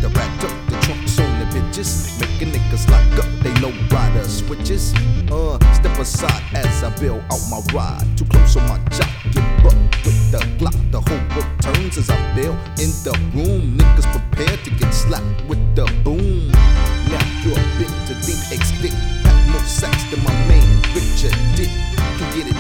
the rack up, the trunks on the bitches, making niggas lock up, they low rider switches. Step aside as I bail out my ride. Too close on my jock, give up with the Glock. The whole world turns as I bail in the room. Niggas prepared to get slapped with the boom. Now you're a bit to the extent, pack more sex than my man Richard did. Can get it